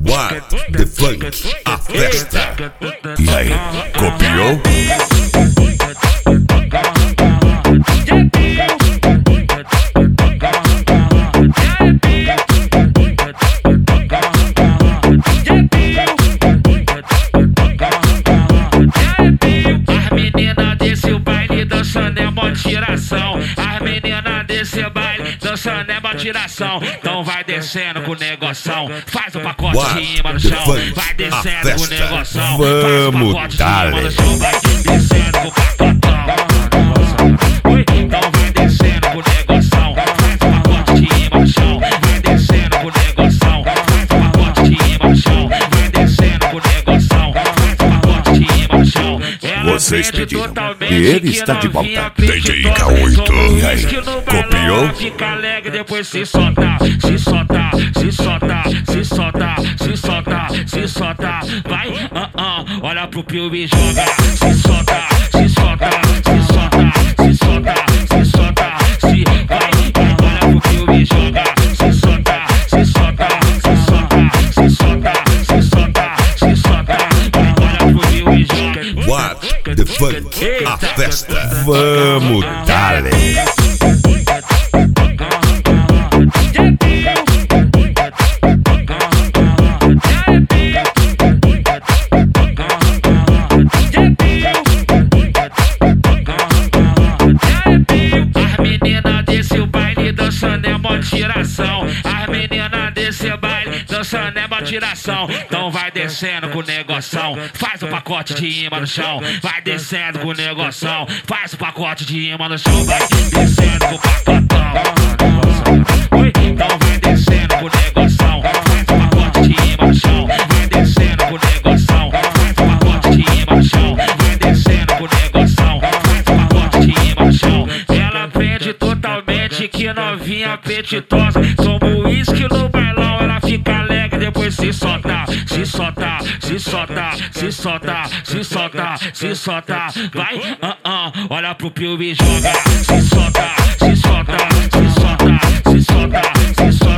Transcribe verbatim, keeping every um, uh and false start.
What the funk, a festa. E aí, copiou? As meninas desse baile dançando é mó tiração. As meninas desse baile dançando é mó tiração. Então vai descendo com o negoção, faz o pacote What de rima no the chão. funk, Vai a descendo com o festa. negoção, Vamos, faz o pacote de dale. rima no chão. Vai descendo com o pacotão. Oi, então vai descendo com o negoção, faz o pacote de rima no chão. Vai descendo com o negoção, faz o pacote de rima no chão. Vai descendo com o negoção, faz o pacote de rima no chão. Vocês pediram, totalmente e ele que está de novinha volta. D J K oito. E aí, copiou? Fica alegre, depois se solta, se solta, se solta, se solta, se solta, se solta. Vai, ah, ah, olha pro Pio e joga. Se solta, se solta, se solta, se solta, se solta, se vai, olha pro Pio e joga. Se solta, se solta, se solta, se solta, se solta, se solta. Vai, olha pro Pio e joga. What the funk, a festa. Vamos, dale. As meninas desse baile dançando é mó tiração. As meninas desse baile dançando é mó tiração. Então vai descendo com o negoção, faz o pacote de rima no chão. Vai descendo com o negoção, faz o pacote de rima no chão. Vai descendo com o pacotão. Oi, então vai descendo com o negoção, faz o pacote de rima no chão. Vai descendo com o negoção, faz o pacote de rima no chão. Vai descendo com o negoção, faz o pacote de rima no chão. Ela prende totalmente, que novinha apetitosa. Toma uísque no bailão, ela fica alegre, depois se solta, se solta, se solta, se solta, se solta, se solta. Vai, ah, ah, olha pro Pio e joga. Se solta, se solta, se solta, se solta, se solta.